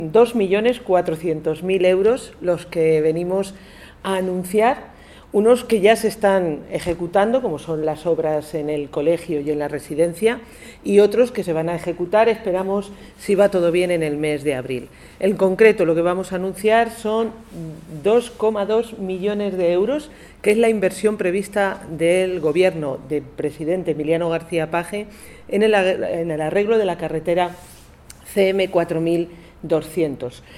2.400.000 euros los que venimos a anunciar, unos que ya se están ejecutando, como son las obras en el colegio y en la residencia, y otros que se van a ejecutar, esperamos, si va todo bien, en el mes de abril. En concreto, lo que vamos a anunciar son 2,2 millones de euros, que es la inversión prevista del Gobierno del presidente Emiliano García Paje en el arreglo de la carretera CM 4200.